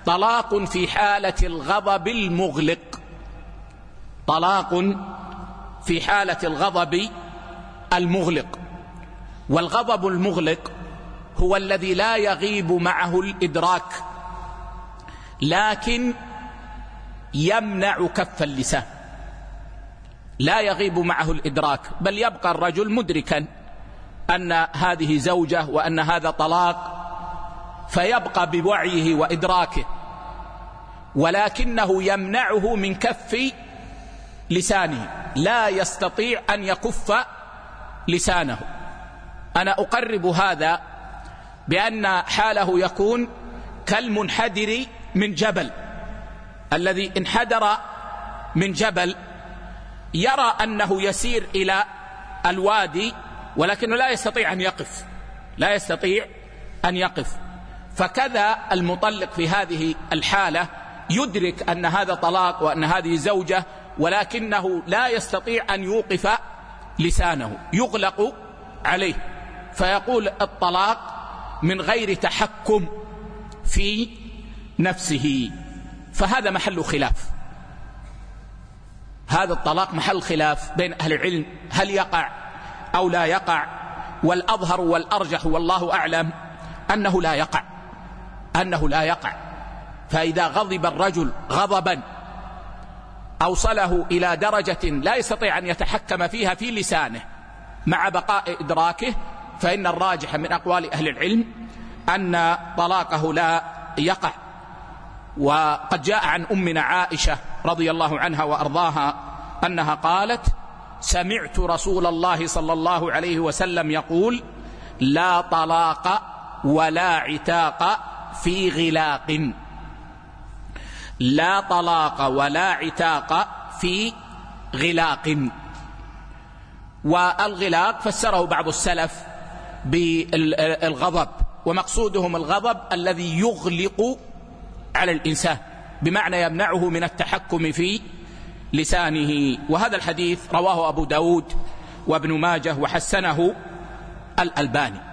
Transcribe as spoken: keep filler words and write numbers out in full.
طلاق في حالة الغضب المغلق، طلاق في حالة الغضب المغلق. والغضب المغلق هو الذي لا يغيب معه الإدراك لكن يمنع كف اللسان، لا يغيب معه الإدراك بل يبقى الرجل مدركا أن هذه زوجة وأن هذا طلاق، فيبقى بوعيه وإدراكه، ولكنه يمنعه من كف لسانه، لا يستطيع أن يكف لسانه. أنا أقرب هذا بأن حاله يكون كالمنحدر من جبل، الذي انحدر من جبل يرى أنه يسير إلى الوادي ولكنه لا يستطيع أن يقف، لا يستطيع أن يقف. فكذا المطلق في هذه الحالة يدرك أن هذا طلاق وأن هذه زوجة، ولكنه لا يستطيع أن يوقف لسانه، يغلق عليه، فيقول الطلاق من غير تحكم في نفسه. فهذا محل خلاف، هذا الطلاق محل خلاف بين أهل العلم، هل يقع أو لا يقع؟ والأظهر والأرجح والله أعلم أنه لا يقع، أنه لا يقع. فإذا غضب الرجل غضبا أوصله إلى درجة لا يستطيع أن يتحكم فيها في لسانه مع بقاء إدراكه، فإن الراجح من أقوال أهل العلم أن طلاقه لا يقع. وقد جاء عن أمنا عائشة رضي الله عنها وأرضاها أنها قالت: سمعت رسول الله صلى الله عليه وسلم يقول: لا طلاق ولا عتاق في غلاق، لا طلاق ولا عتاق في غلاق. والغلاق فسره بعض السلف بالغضب، ومقصودهم الغضب الذي يغلق على الإنسان بمعنى يمنعه من التحكم في لسانه. وهذا الحديث رواه أبو داود وابن ماجه وحسنه الألباني.